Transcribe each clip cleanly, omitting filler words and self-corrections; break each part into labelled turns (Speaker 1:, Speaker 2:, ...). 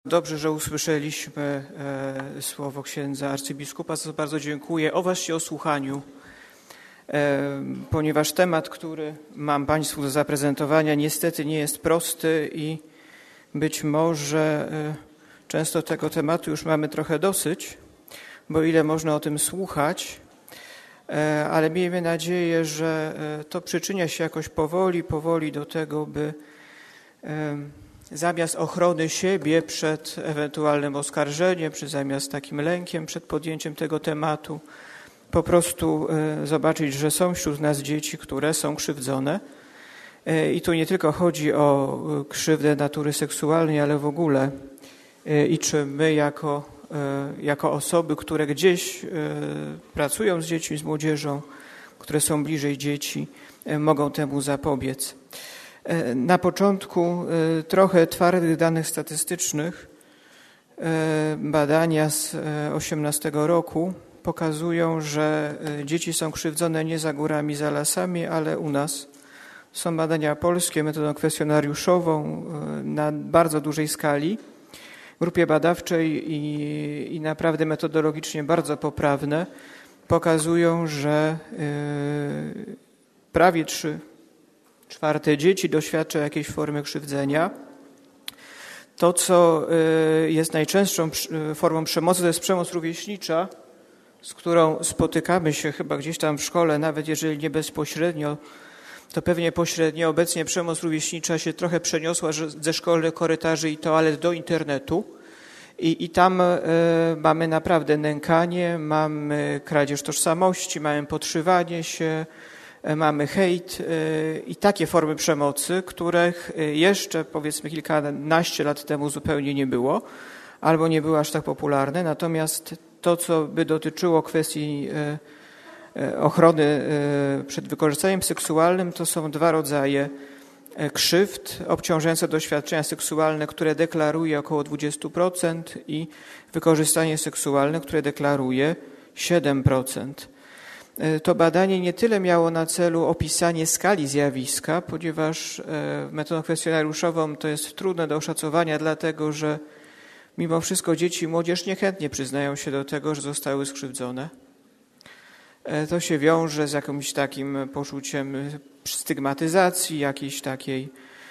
Speaker 1: Dobrze, że usłyszeliśmy słowo księdza arcybiskupa, za co bardzo dziękuję. O właśnie o słuchaniu, ponieważ temat, który mam Państwu do zaprezentowania, niestety nie jest prosty i być może często tego tematu już mamy trochę dosyć, bo ile można o tym słuchać, ale miejmy nadzieję, że to przyczynia się jakoś powoli do tego, by zamiast ochrony siebie przed ewentualnym oskarżeniem, czy zamiast takim lękiem przed podjęciem tego tematu, po prostu zobaczyć, że są wśród nas dzieci, które są krzywdzone. I tu nie tylko chodzi o krzywdę natury seksualnej, ale w ogóle. I czy my jako osoby, które gdzieś pracują z dziećmi, z młodzieżą, które są bliżej dzieci, mogą temu zapobiec. Na początku trochę twardych danych statystycznych. Badania z 2018 roku pokazują, że dzieci są krzywdzone nie za górami, za lasami, ale u nas. Są badania polskie metodą kwestionariuszową na bardzo dużej skali, grupie badawczej i naprawdę metodologicznie bardzo poprawne. Pokazują, że prawie 3/4 dzieci doświadcza jakiejś formy krzywdzenia. To, co jest najczęstszą formą przemocy, to jest przemoc rówieśnicza, z którą spotykamy się chyba gdzieś tam w szkole, nawet jeżeli nie bezpośrednio, to pewnie pośrednio. Obecnie przemoc rówieśnicza się trochę przeniosła ze szkolnych korytarzy i toalet do internetu. I tam mamy naprawdę nękanie, mamy kradzież tożsamości, mamy podszywanie się, mamy hejt i takie formy przemocy, których jeszcze powiedzmy kilkanaście lat temu zupełnie nie było, albo nie były aż tak popularne. Natomiast to, co by dotyczyło kwestii ochrony przed wykorzystaniem seksualnym, to są dwa rodzaje krzywd: obciążające doświadczenia seksualne, które deklaruje około 20%, i wykorzystanie seksualne, które deklaruje 7%. To badanie nie tyle miało na celu opisanie skali zjawiska, ponieważ metodą kwestionariuszową to jest trudne do oszacowania, dlatego że mimo wszystko dzieci i młodzież niechętnie przyznają się do tego, że zostały skrzywdzone. To się wiąże z jakimś takim poczuciem stygmatyzacji, jakiejś takiej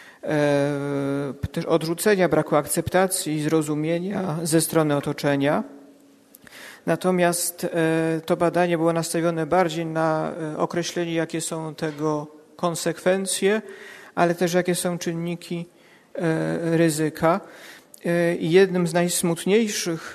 Speaker 1: też odrzucenia, braku akceptacji i zrozumienia ze strony otoczenia. Natomiast to badanie było nastawione bardziej na określenie, jakie są tego konsekwencje, ale też jakie są czynniki ryzyka. I jednym z najsmutniejszych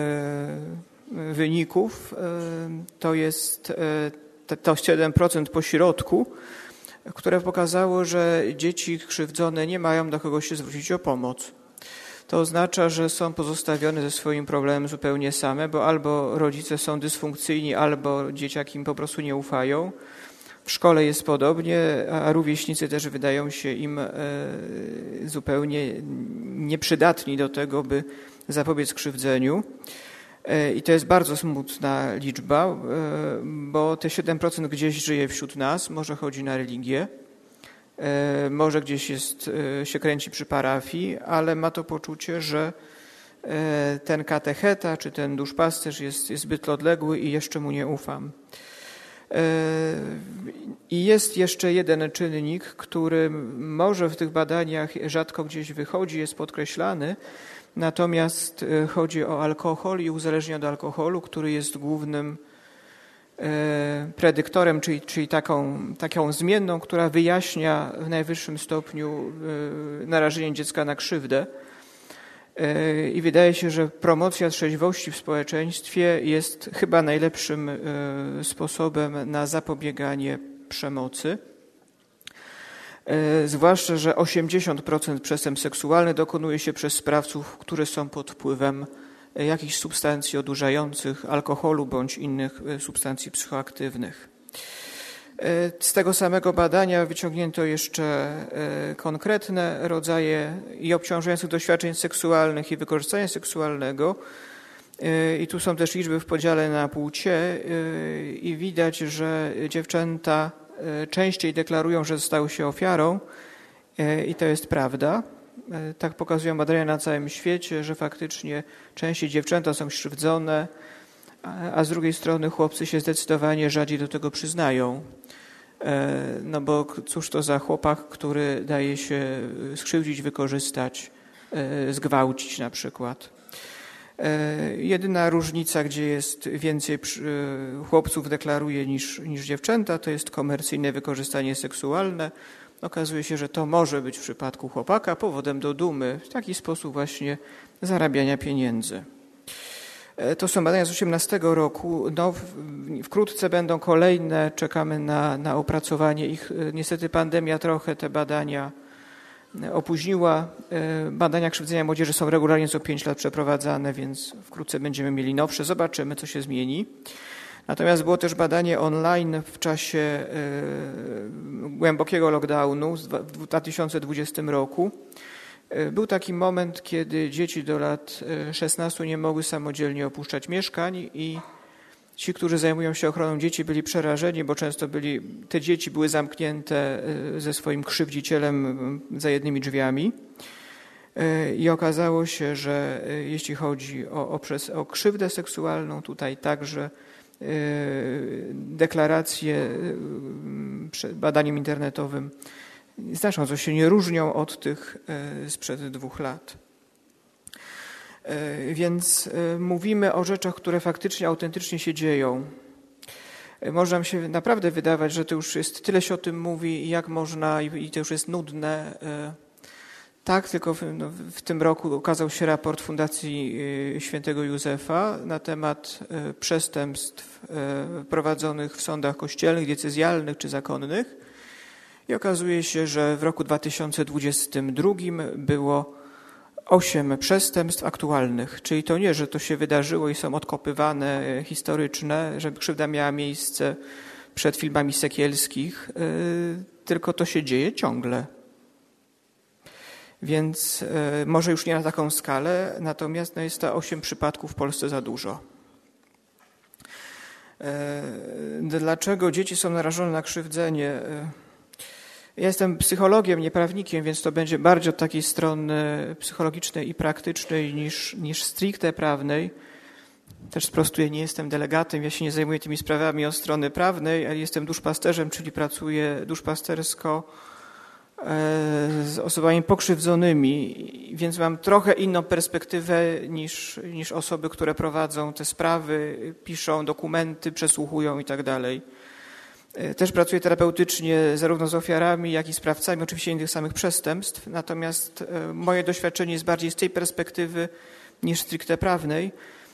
Speaker 1: wyników to jest to 7% pośrodku, które pokazało, że dzieci krzywdzone nie mają do kogo się zwrócić o pomoc. To oznacza, że są pozostawione ze swoim problemem zupełnie same, bo albo rodzice są dysfunkcyjni, albo dzieciaki im po prostu nie ufają. W szkole jest podobnie, a rówieśnicy też wydają się im zupełnie nieprzydatni do tego, by zapobiec krzywdzeniu. I to jest bardzo smutna liczba, bo te 7% gdzieś żyje wśród nas, może chodzi na religię, może gdzieś się kręci przy parafii, ale ma to poczucie, że ten katecheta czy ten duszpasterz jest zbyt odległy i jeszcze mu nie ufam. I jest jeszcze jeden czynnik, który może w tych badaniach rzadko gdzieś wychodzi, jest podkreślany, natomiast chodzi o alkohol i uzależnienie od alkoholu, który jest głównym predyktorem, czyli taką zmienną, która wyjaśnia w najwyższym stopniu narażenie dziecka na krzywdę. I wydaje się, że promocja trzeźwości w społeczeństwie jest chyba najlepszym sposobem na zapobieganie przemocy. Zwłaszcza, że 80% przestępstw seksualnych dokonuje się przez sprawców, którzy są pod wpływem jakichś substancji odurzających, alkoholu bądź innych substancji psychoaktywnych. Z tego samego badania wyciągnięto jeszcze konkretne rodzaje i obciążających doświadczeń seksualnych i wykorzystania seksualnego. I tu są też liczby w podziale na płcie i widać, że dziewczęta częściej deklarują, że zostały się ofiarą, i to jest prawda. Tak pokazują badania na całym świecie, że faktycznie częściej dziewczęta są skrzywdzone, a z drugiej strony chłopcy się zdecydowanie rzadziej do tego przyznają. No bo cóż to za chłopak, który daje się skrzywdzić, wykorzystać, zgwałcić na przykład. Jedyna różnica, gdzie jest więcej chłopców deklaruje niż dziewczęta, to jest komercyjne wykorzystanie seksualne. Okazuje się, że to może być w przypadku chłopaka powodem do dumy, w taki sposób właśnie zarabiania pieniędzy. To są badania z 2018 roku. No, wkrótce będą kolejne, czekamy na opracowanie ich. Niestety pandemia trochę te badania opóźniła. Badania krzywdzenia młodzieży są regularnie co 5 lat przeprowadzane, więc wkrótce będziemy mieli nowsze. Zobaczymy, co się zmieni. Natomiast było też badanie online w czasie głębokiego lockdownu w 2020 roku. Był taki moment, kiedy dzieci do lat 16 nie mogły samodzielnie opuszczać mieszkań i ci, którzy zajmują się ochroną dzieci, byli przerażeni, bo często te dzieci były zamknięte ze swoim krzywdzicielem za jednymi drzwiami. I okazało się, że jeśli chodzi o krzywdę seksualną, tutaj także deklaracje przed badaniem internetowym znacząco się nie różnią od tych sprzed 2 lat. Więc mówimy o rzeczach, które faktycznie, autentycznie się dzieją. Może nam się naprawdę wydawać, że to już jest, tyle się o tym mówi i jak można, i to już jest nudne. Tak, tylko w tym roku ukazał się raport Fundacji Świętego Józefa na temat przestępstw prowadzonych w sądach kościelnych, diecezjalnych czy zakonnych. I okazuje się, że w roku 2022 było 8 przestępstw aktualnych. Czyli to nie, że to się wydarzyło i są odkopywane historyczne, żeby krzywda miała miejsce przed filmami Sekielskich, tylko to się dzieje ciągle. Więc może już nie na taką skalę, natomiast jest to 8 przypadków w Polsce za dużo. Dlaczego dzieci są narażone na krzywdzenie? Ja jestem psychologiem, nie prawnikiem, więc to będzie bardziej od takiej strony psychologicznej i praktycznej niż stricte prawnej. Też sprostuję, nie jestem delegatem, ja się nie zajmuję tymi sprawami od strony prawnej, ale jestem duszpasterzem, czyli pracuję duszpastersko z osobami pokrzywdzonymi, więc mam trochę inną perspektywę niż osoby, które prowadzą te sprawy, piszą dokumenty, przesłuchują i tak dalej. Też pracuję terapeutycznie zarówno z ofiarami, jak i sprawcami oczywiście innych samych przestępstw, natomiast moje doświadczenie jest bardziej z tej perspektywy niż stricte prawnej.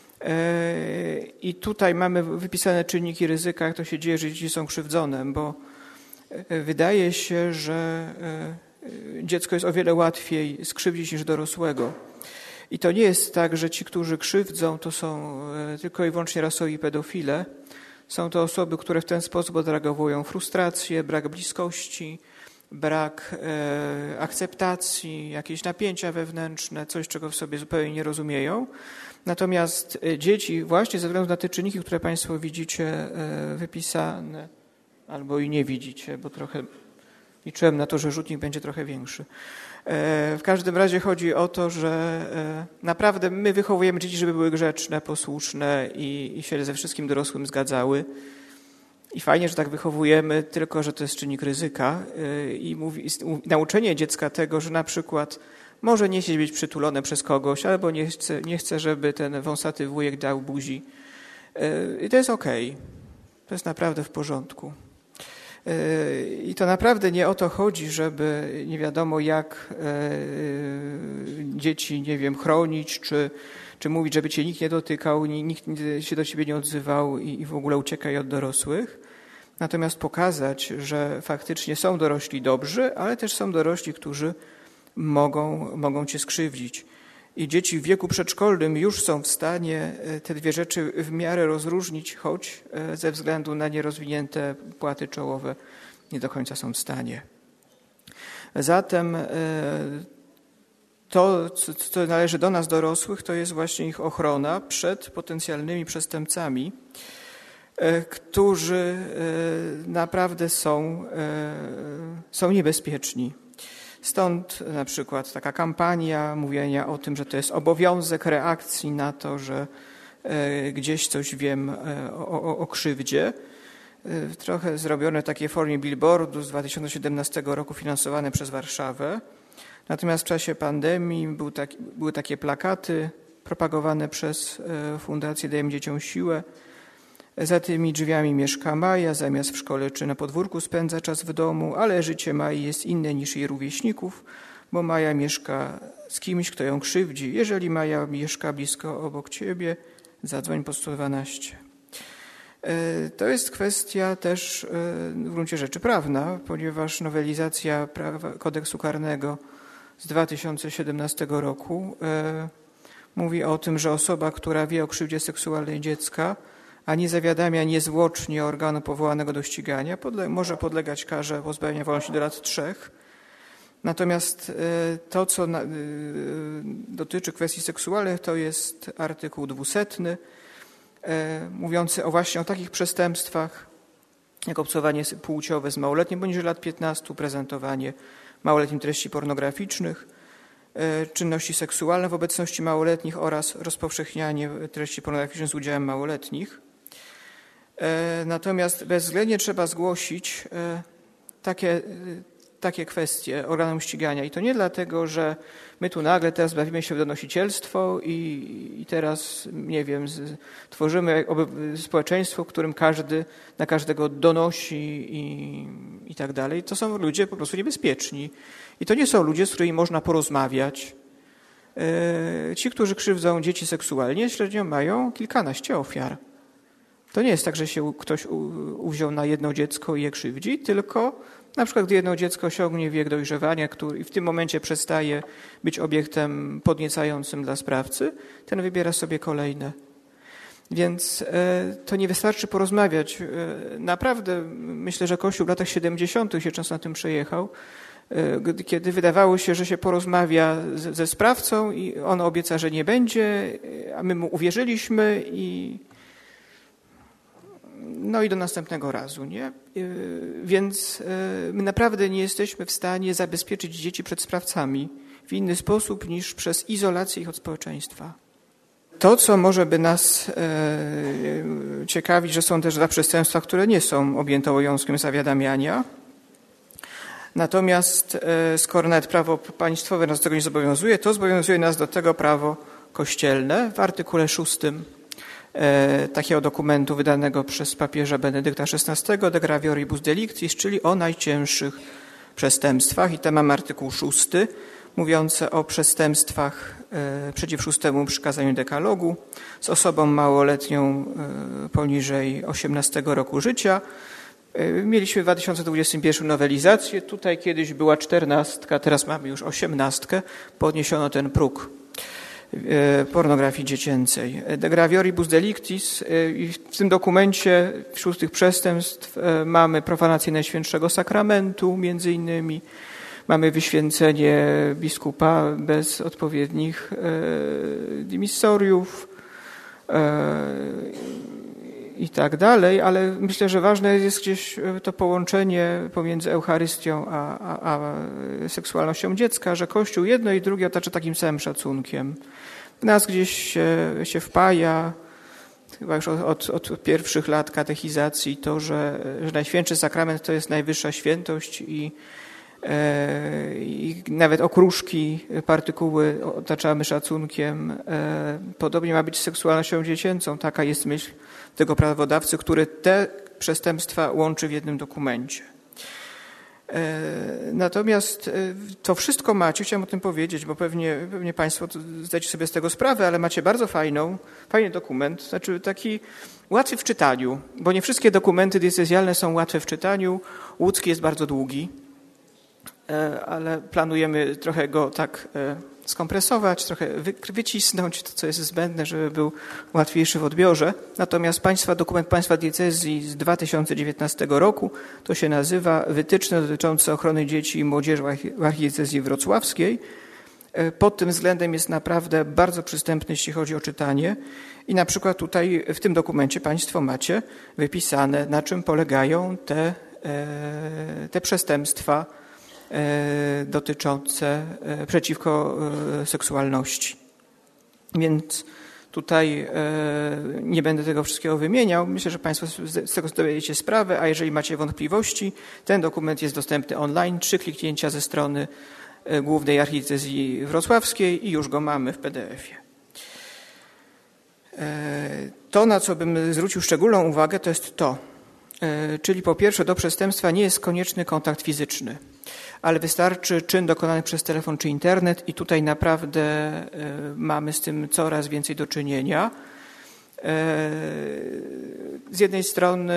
Speaker 1: I tutaj mamy wypisane czynniki ryzyka, jak to się dzieje, że dzieci są krzywdzone, bo wydaje się, że dziecko jest o wiele łatwiej skrzywdzić niż dorosłego. I to nie jest tak, że ci, którzy krzywdzą, to są tylko i wyłącznie rasowi pedofile. Są to osoby, które w ten sposób odreagowują frustrację, brak bliskości, brak akceptacji, jakieś napięcia wewnętrzne, coś, czego w sobie zupełnie nie rozumieją. Natomiast dzieci właśnie ze względu na te czynniki, które Państwo widzicie wypisane, albo i nie widzicie, bo trochę liczyłem na to, że rzutnik będzie trochę większy. W każdym razie chodzi o to, że naprawdę my wychowujemy dzieci, żeby były grzeczne, posłuszne i się ze wszystkim dorosłym zgadzały. I fajnie, że tak wychowujemy, tylko że to jest czynnik ryzyka. I nauczenie dziecka tego, że na przykład może nie chcieć być przytulone przez kogoś, albo nie chce, żeby ten wąsaty wujek dał buzi. I to jest okej. To jest naprawdę w porządku. I to naprawdę nie o to chodzi, żeby nie wiadomo jak dzieci, nie wiem, chronić, czy mówić, żeby cię nikt nie dotykał, nikt się do ciebie nie odzywał i w ogóle uciekaj od dorosłych. Natomiast pokazać, że faktycznie są dorośli dobrzy, ale też są dorośli, którzy mogą cię skrzywdzić. I dzieci w wieku przedszkolnym już są w stanie te dwie rzeczy w miarę rozróżnić, choć ze względu na nierozwinięte płaty czołowe nie do końca są w stanie. Zatem to, co należy do nas dorosłych, to jest właśnie ich ochrona przed potencjalnymi przestępcami, którzy naprawdę są niebezpieczni. Stąd na przykład taka kampania mówienia o tym, że to jest obowiązek reakcji na to, że gdzieś coś wiem o krzywdzie. Trochę zrobione w takiej formie billboardu z 2017 roku finansowane przez Warszawę. Natomiast w czasie pandemii były takie plakaty propagowane przez Fundację Dajemy Dzieciom Siłę. Za tymi drzwiami mieszka Maja, zamiast w szkole czy na podwórku spędza czas w domu, ale życie Mai jest inne niż jej rówieśników, bo Maja mieszka z kimś, kto ją krzywdzi. Jeżeli Maja mieszka blisko obok ciebie, zadzwoń po 112. To jest kwestia też w gruncie rzeczy prawna, ponieważ nowelizacja kodeksu karnego z 2017 roku mówi o tym, że osoba, która wie o krzywdzie seksualnej dziecka, a nie zawiadamia niezwłocznie organu powołanego do ścigania, może podlegać karze pozbawienia wolności do lat 3. Natomiast to, co dotyczy kwestii seksualnych, to jest artykuł 200, mówiący właśnie o takich przestępstwach, jak obcowanie płciowe z małoletnim poniżej lat 15, prezentowanie małoletnim treści pornograficznych, czynności seksualne w obecności małoletnich oraz rozpowszechnianie treści pornograficznych z udziałem małoletnich. Natomiast bezwzględnie trzeba zgłosić takie kwestie organom ścigania. I to nie dlatego, że my tu nagle teraz bawimy się w donosicielstwo i teraz, nie wiem, tworzymy społeczeństwo, w którym każdy na każdego donosi i tak dalej. To są ludzie po prostu niebezpieczni. I to nie są ludzie, z którymi można porozmawiać. Ci, którzy krzywdzą dzieci seksualnie, średnio mają kilkanaście ofiar. To nie jest tak, że się ktoś uwziął na jedno dziecko i je krzywdzi, tylko na przykład gdy jedno dziecko osiągnie wiek dojrzewania i w tym momencie przestaje być obiektem podniecającym dla sprawcy, ten wybiera sobie kolejne. Więc to nie wystarczy porozmawiać. Naprawdę myślę, że Kościół w latach 70. się często na tym przejechał, kiedy wydawało się, że się porozmawia ze sprawcą i on obieca, że nie będzie, a my mu uwierzyliśmy i do następnego razu, nie? Więc my naprawdę nie jesteśmy w stanie zabezpieczyć dzieci przed sprawcami w inny sposób niż przez izolację ich od społeczeństwa. To, co może by nas ciekawić, że są też dwa przestępstwa, które nie są objęte obowiązkiem zawiadamiania. Natomiast skoro nawet prawo państwowe nas do tego nie zobowiązuje, to zobowiązuje nas do tego prawo kościelne w artykule 6 takiego dokumentu wydanego przez papieża Benedykta XVI, De Gravioribus Delictis, czyli o najcięższych przestępstwach. I tam mam artykuł 6 mówiący o przestępstwach przeciw 6 przykazaniu dekalogu z osobą małoletnią poniżej 18 roku życia. Mieliśmy w 2021 nowelizację. Tutaj kiedyś była 14, teraz mamy już 18. Podniesiono ten próg pornografii dziecięcej. De Gravioribus Delictis i w tym dokumencie wśród tych przestępstw mamy profanację Najświętszego Sakramentu między innymi, mamy wyświęcenie biskupa bez odpowiednich dymissoriów i tak dalej, ale myślę, że ważne jest gdzieś to połączenie pomiędzy Eucharystią a seksualnością dziecka, że Kościół jedno i drugie otacza takim samym szacunkiem. W nas gdzieś się wpaja, chyba już od pierwszych lat katechizacji, to, że Najświętszy Sakrament to jest najwyższa świętość i nawet okruszki, partykuły otaczamy szacunkiem. Podobnie ma być z seksualnością dziecięcą. Taka jest myśl tego prawodawcy, który te przestępstwa łączy w jednym dokumencie. Natomiast to wszystko macie, chciałem o tym powiedzieć, bo pewnie Państwo zdajecie sobie z tego sprawę, ale macie bardzo fajny dokument, znaczy taki łatwy w czytaniu, bo nie wszystkie dokumenty diecezjalne są łatwe w czytaniu. Łódzki jest bardzo długi, ale planujemy trochę go tak skompresować, trochę wycisnąć to, co jest zbędne, żeby był łatwiejszy w odbiorze. Natomiast dokument Państwa Diecezji z 2019 roku, to się nazywa Wytyczne dotyczące ochrony dzieci i młodzieży w archidiecezji wrocławskiej. Pod tym względem jest naprawdę bardzo przystępny, jeśli chodzi o czytanie. I na przykład tutaj w tym dokumencie Państwo macie wypisane, na czym polegają te przestępstwa dotyczące przeciwko seksualności. Więc tutaj nie będę tego wszystkiego wymieniał. Myślę, że Państwo z tego zdajecie sprawę, a jeżeli macie wątpliwości, ten dokument jest dostępny online, 3 kliknięcia ze strony Głównej Archidiecezji Wrocławskiej i już go mamy w PDF-ie. To, na co bym zwrócił szczególną uwagę, to jest to, czyli po pierwsze do przestępstwa nie jest konieczny kontakt fizyczny, ale wystarczy czyn dokonany przez telefon czy internet i tutaj naprawdę mamy z tym coraz więcej do czynienia. Z jednej strony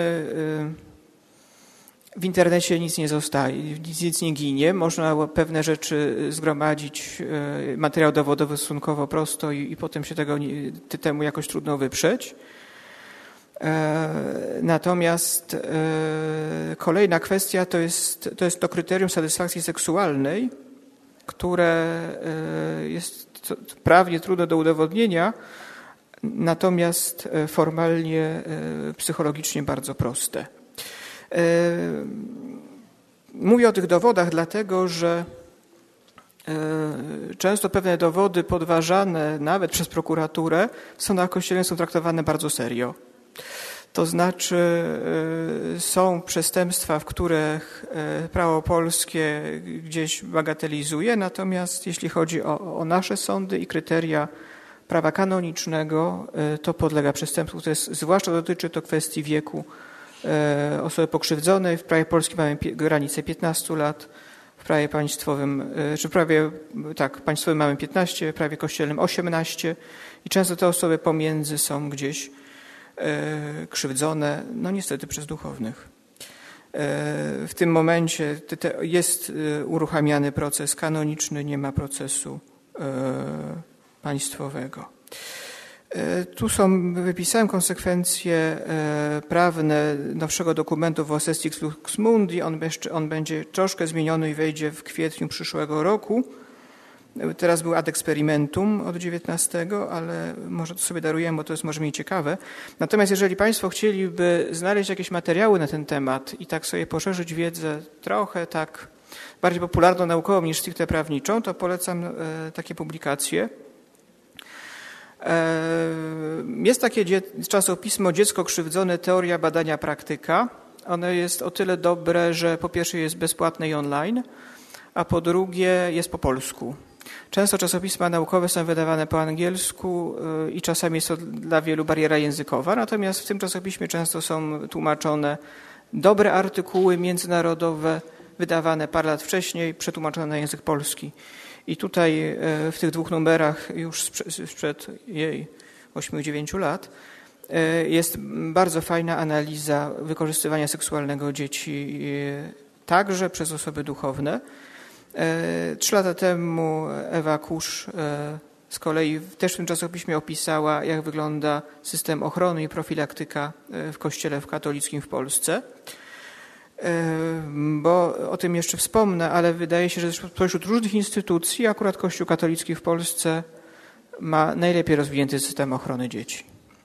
Speaker 1: w internecie nic nie zostaje, nic nie ginie, można pewne rzeczy zgromadzić, materiał dowodowy stosunkowo prosto i potem się temu jakoś trudno wyprzeć. Natomiast kolejna kwestia to jest to kryterium satysfakcji seksualnej, które jest prawnie trudne do udowodnienia, natomiast formalnie, psychologicznie bardzo proste. Mówię o tych dowodach dlatego, że często pewne dowody podważane nawet przez prokuraturę w sądach kościelnych są traktowane bardzo serio. To znaczy są przestępstwa, w których prawo polskie gdzieś bagatelizuje, natomiast jeśli chodzi o nasze sądy i kryteria prawa kanonicznego, to podlega przestępstwu. Zwłaszcza dotyczy to kwestii wieku osoby pokrzywdzonej. W prawie polskim mamy granicę 15 lat, w prawie państwowym, państwowym mamy 15, w prawie kościelnym 18 i często te osoby pomiędzy są gdzieś krzywdzone, no niestety przez duchownych. W tym momencie jest uruchamiany proces kanoniczny, nie ma procesu państwowego. Tu wypisałem konsekwencje prawne nowszego dokumentu Vos Estis Lux Mundi. On będzie troszkę zmieniony i wejdzie w kwietniu przyszłego roku. Teraz był ad experimentum od 19, ale może to sobie darujemy, bo to jest może mniej ciekawe. Natomiast jeżeli Państwo chcieliby znaleźć jakieś materiały na ten temat i tak sobie poszerzyć wiedzę trochę tak bardziej popularno-naukową niż stricte prawniczą, to polecam takie publikacje. Jest takie czasopismo Dziecko krzywdzone, teoria, badania, praktyka. Ono jest o tyle dobre, że po pierwsze jest bezpłatne i online, a po drugie jest po polsku. Często czasopisma naukowe są wydawane po angielsku i czasami jest to dla wielu bariera językowa, natomiast w tym czasopiśmie często są tłumaczone dobre artykuły międzynarodowe, wydawane parę lat wcześniej, przetłumaczone na język polski. I tutaj w tych 2 numerach już sprzed 8-9 lat jest bardzo fajna analiza wykorzystywania seksualnego dzieci także przez osoby duchowne. 3 lata temu Ewa Kusz z kolei też w tym czasopiśmie opisała, jak wygląda system ochrony i profilaktyka w Kościele katolickim w Polsce. Bo o tym jeszcze wspomnę, ale wydaje się, że spośród różnych instytucji akurat Kościół katolicki w Polsce ma najlepiej rozwinięty system ochrony dzieci.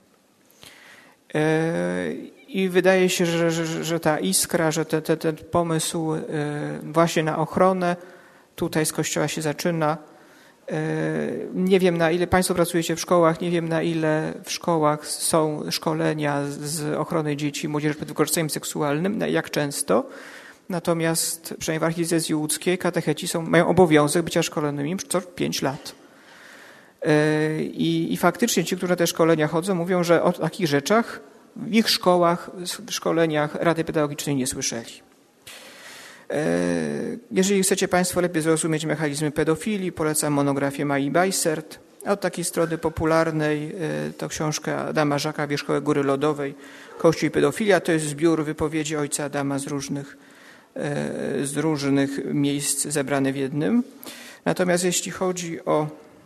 Speaker 1: I wydaje się, że ta iskra, że ten pomysł właśnie na ochronę tutaj z Kościoła się zaczyna. Nie wiem, na ile Państwo pracujecie w szkołach, nie wiem, na ile w szkołach są szkolenia z ochrony dzieci i młodzieży przed wykorzystaniem seksualnym, jak często. Natomiast przynajmniej w Archidiecezji Łódzkiej katecheci mają obowiązek bycia szkolonymi co 5 lat. I faktycznie ci, którzy na te szkolenia chodzą, mówią, że o takich rzeczach w ich szkołach, szkoleniach Rady Pedagogicznej nie słyszeli. Jeżeli chcecie Państwo lepiej zrozumieć mechanizmy pedofilii, polecam monografię Mai Bajsert. A od takiej strony popularnej to książka Adama Żaka Wierzchołek Góry Lodowej, Kościół i pedofilia. To jest zbiór wypowiedzi ojca Adama z różnych miejsc zebrane w jednym. Natomiast jeśli chodzi o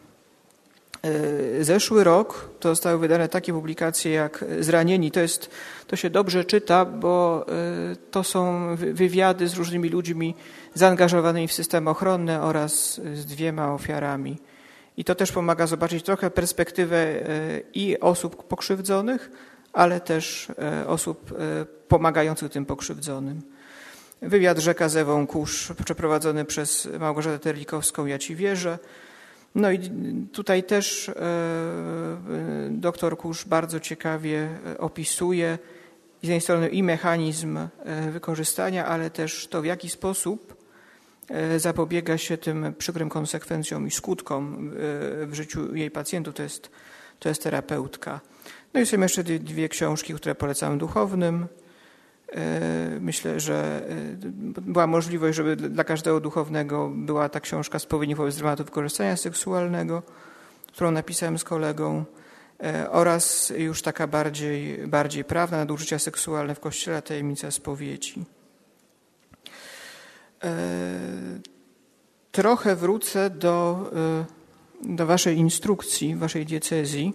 Speaker 1: zeszły rok, to zostały wydane takie publikacje jak Zranieni. To się dobrze czyta, bo to są wywiady z różnymi ludźmi zaangażowanymi w system ochronny oraz z 2 ofiarami. I to też pomaga zobaczyć trochę perspektywę i osób pokrzywdzonych, ale też osób pomagających tym pokrzywdzonym. wywiad Rzeka z Ewą Kusz przeprowadzony przez Małgorzatę Terlikowską, ja ci wierzę. No i tutaj też doktor Kusz bardzo ciekawie opisuje z jednej strony i mechanizm wykorzystania, ale też to, w jaki sposób zapobiega się tym przykrym konsekwencjom i skutkom w życiu jej pacjentów. To jest terapeutka. No i są jeszcze dwie książki, które polecam duchownym. Myślę, że była możliwość, żeby dla każdego duchownego była ta książka Spowiedni wobec dramatu wykorzystania seksualnego, którą napisałem z kolegą, oraz już taka bardziej prawna, nadużycia seksualne w Kościele, tajemnica spowiedzi. Trochę wrócę do waszej instrukcji, waszej diecezji,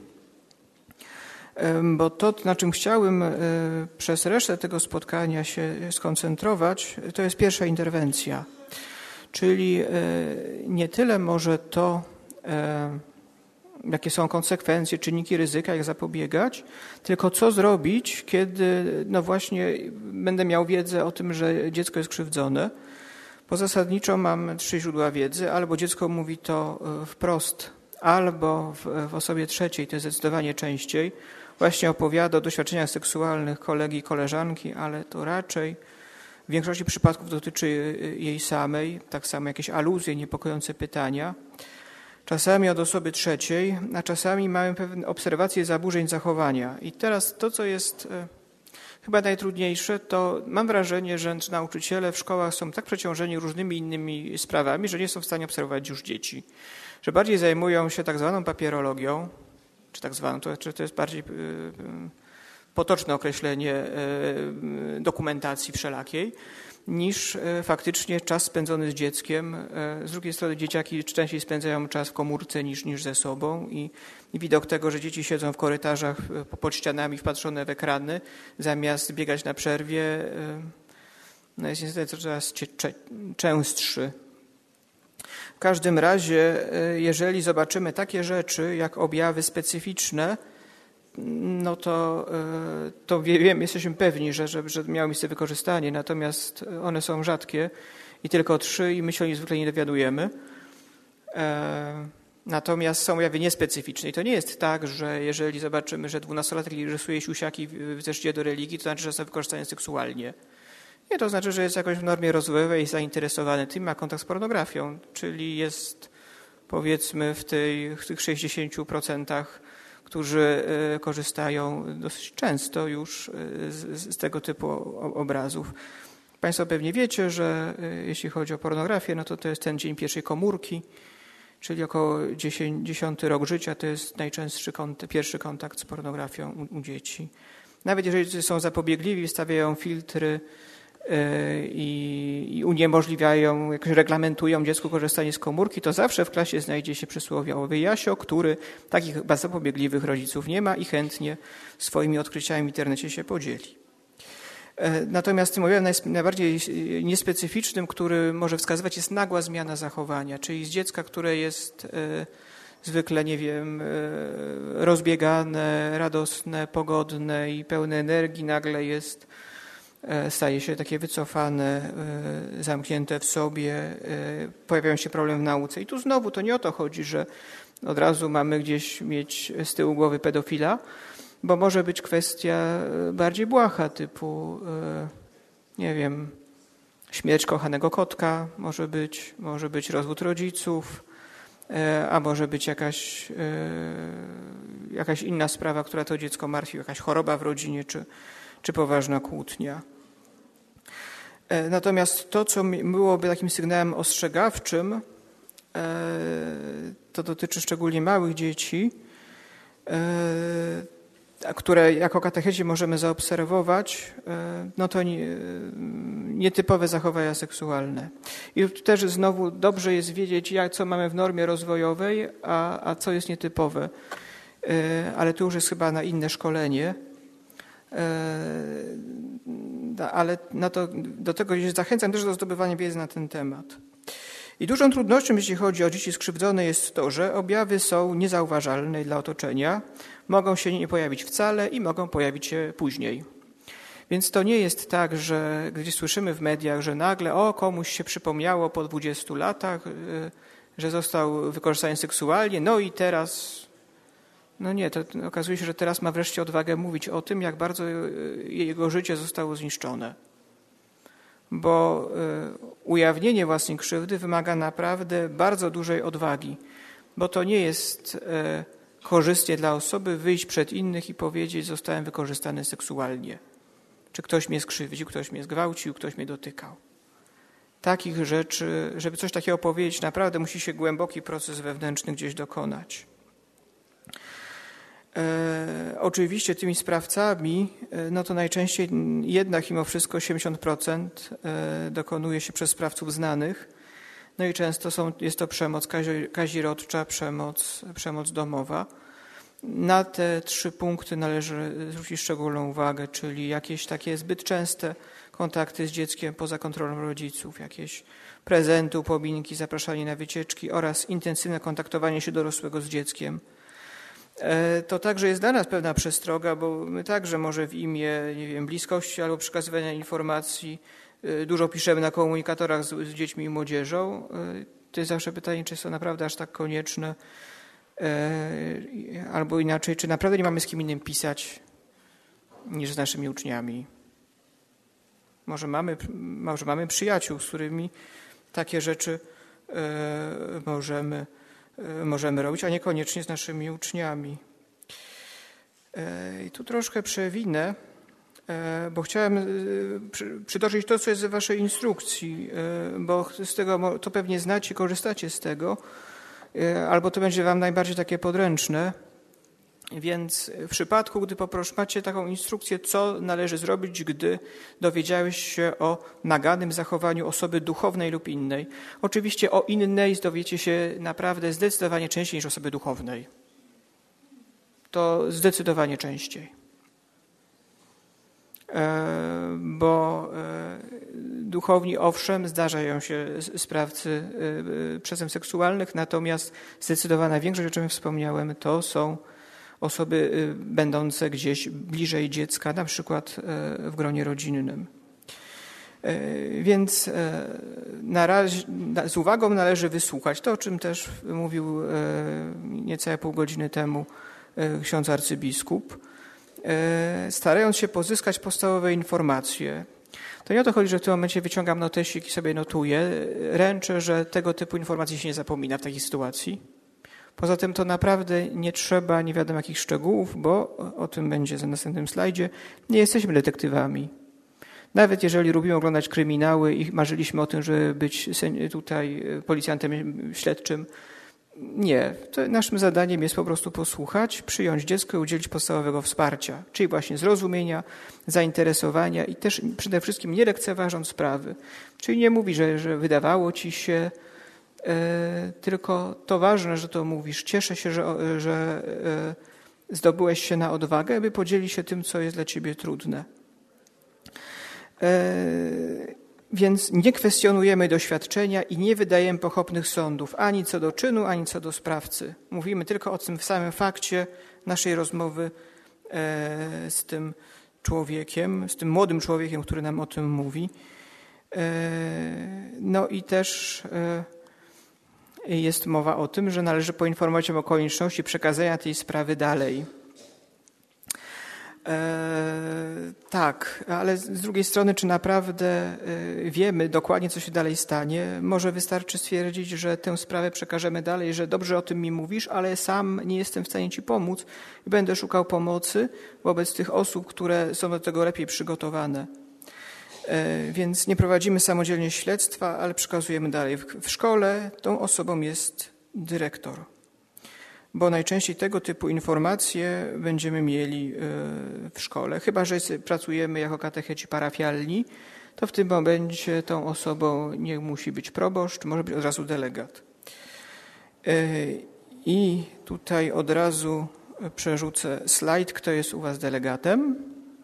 Speaker 1: bo to, na czym chciałbym przez resztę tego spotkania się skoncentrować, to jest pierwsza interwencja. Czyli nie tyle może to, jakie są konsekwencje, czynniki ryzyka, jak zapobiegać, tylko co zrobić, kiedy no właśnie będę miał wiedzę o tym, że dziecko jest krzywdzone. Bo zasadniczo mam 3 źródła wiedzy. Albo dziecko mówi to wprost, albo w osobie trzeciej, to jest zdecydowanie częściej, właśnie opowiada o doświadczeniach seksualnych kolegi i koleżanki, ale to raczej w większości przypadków dotyczy jej samej, tak samo jakieś aluzje, niepokojące pytania. Czasami od osoby trzeciej, a czasami mamy pewne obserwacje zaburzeń zachowania. I teraz to, co jest chyba najtrudniejsze, to mam wrażenie, że nauczyciele w szkołach są tak przeciążeni różnymi innymi sprawami, że nie są w stanie obserwować już dzieci. Że bardziej zajmują się tak zwaną papierologią, czy tak zwaną, to jest bardziej potoczne określenie dokumentacji wszelakiej, niż faktycznie czas spędzony z dzieckiem. Z drugiej strony dzieciaki częściej spędzają czas w komórce niż ze sobą i widok tego, że dzieci siedzą w korytarzach pod ścianami wpatrzone w ekrany, zamiast biegać na przerwie, no jest niestety coraz częstszy. W każdym razie, jeżeli zobaczymy takie rzeczy jak objawy specyficzne, no to wiem, jesteśmy pewni, że miało miejsce wykorzystanie, natomiast one są rzadkie i tylko 3 i my się o nich zwykle nie dowiadujemy. Natomiast są objawy niespecyficzne i to nie jest tak, że jeżeli zobaczymy, że 12-latek rysuje siusiaki w zeszycie do religii, to znaczy, że są wykorzystane seksualnie. Nie, to znaczy, że jest jakoś w normie rozwojowej zainteresowany tym, ma kontakt z pornografią, czyli jest powiedzmy w tych 60%, którzy korzystają dosyć często już z tego typu obrazów. Państwo pewnie wiecie, że jeśli chodzi o pornografię, no to jest ten dzień pierwszej komórki, czyli około 10 rok życia, to jest najczęstszy pierwszy kontakt z pornografią u dzieci. Nawet jeżeli są zapobiegliwi, stawiają filtry i uniemożliwiają, jakoś reglamentują dziecku korzystanie z komórki, to zawsze w klasie znajdzie się przysłowiowy Jasio, który takich zapobiegliwych rodziców nie ma i chętnie swoimi odkryciami w internecie się podzieli. Natomiast tym objawem najbardziej niespecyficznym, który może wskazywać, jest nagła zmiana zachowania, czyli z dziecka, które jest zwykle, nie wiem, rozbiegane, radosne, pogodne i pełne energii, nagle staje się takie wycofane, zamknięte w sobie, pojawiają się problemy w nauce. I tu znowu to nie o to chodzi, że od razu mamy gdzieś mieć z tyłu głowy pedofila, bo może być kwestia bardziej błaha, typu, nie wiem, śmierć kochanego kotka, może być rozwód rodziców, a może być jakaś inna sprawa, która to dziecko martwi, jakaś choroba w rodzinie, czy poważna kłótnia. Natomiast to, co byłoby takim sygnałem ostrzegawczym, to dotyczy szczególnie małych dzieci, które jako katecheci możemy zaobserwować, no to nietypowe zachowania seksualne. I tu też znowu dobrze jest wiedzieć, co mamy w normie rozwojowej, a co jest nietypowe. Ale tu już jest chyba na inne szkolenie. Ale do tego zachęcam też do zdobywania wiedzy na ten temat. I dużą trudnością, jeśli chodzi o dzieci skrzywdzone, jest to, że objawy są niezauważalne dla otoczenia, mogą się nie pojawić wcale i mogą pojawić się później. Więc to nie jest tak, że gdzieś słyszymy w mediach, że nagle komuś się przypomniało po 20 latach, że został wykorzystany seksualnie, no i teraz... No nie, to okazuje się, że teraz ma wreszcie odwagę mówić o tym, jak bardzo jego życie zostało zniszczone. Bo ujawnienie własnej krzywdy wymaga naprawdę bardzo dużej odwagi, bo to nie jest korzystnie dla osoby wyjść przed innych i powiedzieć: zostałem wykorzystany seksualnie. Czy ktoś mnie skrzywdził, ktoś mnie zgwałcił, ktoś mnie dotykał. Takich rzeczy, żeby coś takiego powiedzieć, naprawdę musi się głęboki proces wewnętrzny gdzieś dokonać. Oczywiście tymi sprawcami, no to najczęściej jednak mimo wszystko 80% dokonuje się przez sprawców znanych. No i często jest to przemoc kazirodcza, przemoc domowa. Na te 3 punkty należy zwrócić szczególną uwagę, czyli jakieś takie zbyt częste kontakty z dzieckiem poza kontrolą rodziców, jakieś prezenty, upominki, zapraszanie na wycieczki oraz intensywne kontaktowanie się dorosłego z dzieckiem. To także jest dla nas pewna przestroga, bo my także może w imię, nie wiem, bliskości albo przekazywania informacji dużo piszemy na komunikatorach z dziećmi i młodzieżą. To jest zawsze pytanie, czy jest to naprawdę aż tak konieczne, albo inaczej, czy naprawdę nie mamy z kim innym pisać niż z naszymi uczniami. Może mamy przyjaciół, z którymi takie rzeczy możemy robić, a niekoniecznie z naszymi uczniami. I tu troszkę przewinę, bo chciałem przytoczyć to, co jest w waszej instrukcji, bo z tego to pewnie znacie, korzystacie z tego, albo to będzie wam najbardziej takie podręczne. Więc w przypadku, gdy macie taką instrukcję, co należy zrobić, gdy dowiedziałeś się o naganym zachowaniu osoby duchownej lub innej. Oczywiście o innej dowiecie się naprawdę zdecydowanie częściej niż osoby duchownej. To zdecydowanie częściej. Bo duchowni, owszem, zdarzają się sprawcy przestępstw seksualnych, natomiast zdecydowana większość, o czym wspomniałem, to są osoby będące gdzieś bliżej dziecka, na przykład w gronie rodzinnym. Więc z uwagą należy wysłuchać to, o czym też mówił niecałe pół godziny temu ksiądz arcybiskup, starając się pozyskać podstawowe informacje. To nie o to chodzi, że w tym momencie wyciągam notesik i sobie notuję. Ręczę, że tego typu informacji się nie zapomina w takiej sytuacji. Poza tym to naprawdę nie trzeba nie wiadomo jakich szczegółów, bo o tym będzie na następnym slajdzie. Nie jesteśmy detektywami. Nawet jeżeli lubimy oglądać kryminały i marzyliśmy o tym, żeby być tutaj policjantem śledczym, nie. To naszym zadaniem jest po prostu posłuchać, przyjąć dziecko i udzielić podstawowego wsparcia, czyli właśnie zrozumienia, zainteresowania i też przede wszystkim nie lekceważąc sprawy. Czyli nie mówi, że wydawało ci się, tylko to ważne, że to mówisz. Cieszę się, że zdobyłeś się na odwagę, by podzielić się tym, co jest dla ciebie trudne. Więc nie kwestionujemy doświadczenia i nie wydajemy pochopnych sądów ani co do czynu, ani co do sprawcy. Mówimy tylko o tym samym fakcie naszej rozmowy z tym człowiekiem, z tym młodym człowiekiem, który nam o tym mówi. No i też jest mowa o tym, że należy poinformować o konieczności przekazania tej sprawy dalej. Tak, ale z drugiej strony, czy naprawdę wiemy dokładnie, co się dalej stanie? Może wystarczy stwierdzić, że tę sprawę przekażemy dalej, że dobrze o tym mi mówisz, ale sam nie jestem w stanie ci pomóc i będę szukał pomocy wobec tych osób, które są do tego lepiej przygotowane. Więc nie prowadzimy samodzielnie śledztwa, ale przekazujemy dalej. W szkole tą osobą jest dyrektor. Bo najczęściej tego typu informacje będziemy mieli w szkole. Chyba że pracujemy jako katecheci parafialni, to w tym momencie tą osobą nie musi być proboszcz, może być od razu delegat. I tutaj od razu przerzucę slajd, kto jest u was delegatem.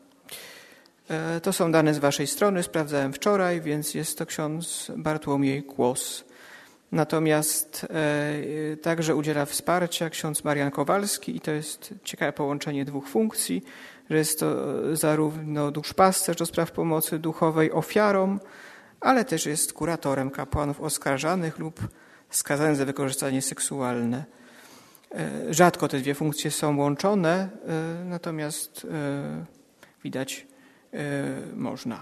Speaker 1: To są dane z waszej strony, sprawdzałem wczoraj, więc jest to ksiądz Bartłomiej Kłos. Natomiast także udziela wsparcia ksiądz Marian Kowalski i to jest ciekawe połączenie dwóch funkcji, że jest to zarówno duszpasterz do spraw pomocy duchowej ofiarom, ale też jest kuratorem kapłanów oskarżanych lub skazanych za wykorzystanie seksualne. Rzadko te dwie funkcje są łączone, natomiast widać można.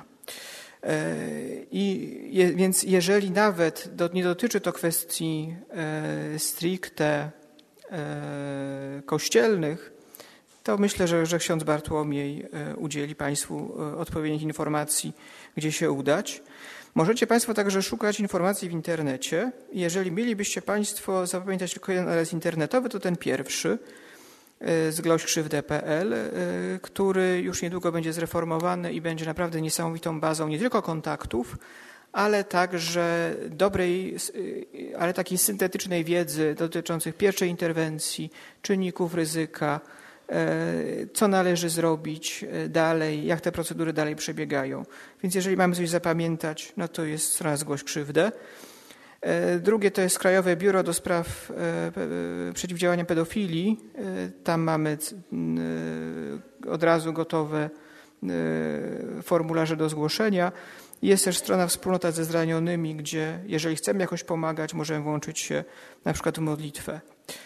Speaker 1: Więc jeżeli nawet nie dotyczy to kwestii stricte kościelnych, to myślę, że ksiądz Bartłomiej udzieli Państwu odpowiednich informacji, gdzie się udać. Możecie Państwo także szukać informacji w internecie. Jeżeli mielibyście Państwo zapamiętać tylko jeden adres internetowy, to ten pierwszy, zgłośkrzywdę.pl, który już niedługo będzie zreformowany i będzie naprawdę niesamowitą bazą nie tylko kontaktów, ale także takiej syntetycznej wiedzy dotyczących pierwszej interwencji, czynników ryzyka, co należy zrobić dalej, jak te procedury dalej przebiegają. Więc jeżeli mamy coś zapamiętać, no to jest strona Zgłoś krzywdę. Drugie to jest Krajowe Biuro do Spraw Przeciwdziałania Pedofilii. Tam mamy od razu gotowe formularze do zgłoszenia. Jest też strona Wspólnota ze Zranionymi, gdzie jeżeli chcemy jakoś pomagać, możemy włączyć się na przykład w modlitwę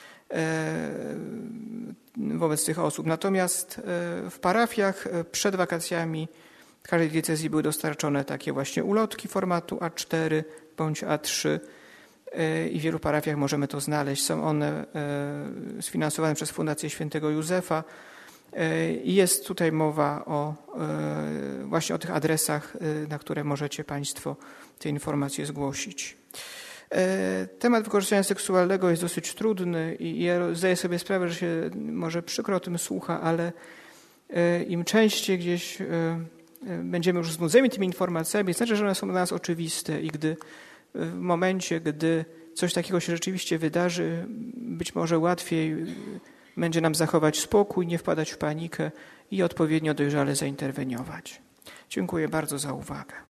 Speaker 1: wobec tych osób. Natomiast w parafiach przed wakacjami w każdej diecezji były dostarczone takie właśnie ulotki formatu A4 bądź A3 i w wielu parafiach możemy to znaleźć. Są one sfinansowane przez Fundację Świętego Józefa i jest tutaj mowa właśnie o tych adresach, na które możecie Państwo te informacje zgłosić. Temat wykorzystania seksualnego jest dosyć trudny i ja zdaję sobie sprawę, że się może przykro o tym słucha, ale im częściej gdzieś będziemy już znudzeni tymi informacjami, znaczy, że one są dla nas oczywiste i w momencie, gdy coś takiego się rzeczywiście wydarzy, być może łatwiej będzie nam zachować spokój, nie wpadać w panikę i odpowiednio dojrzale zainterweniować. Dziękuję bardzo za uwagę.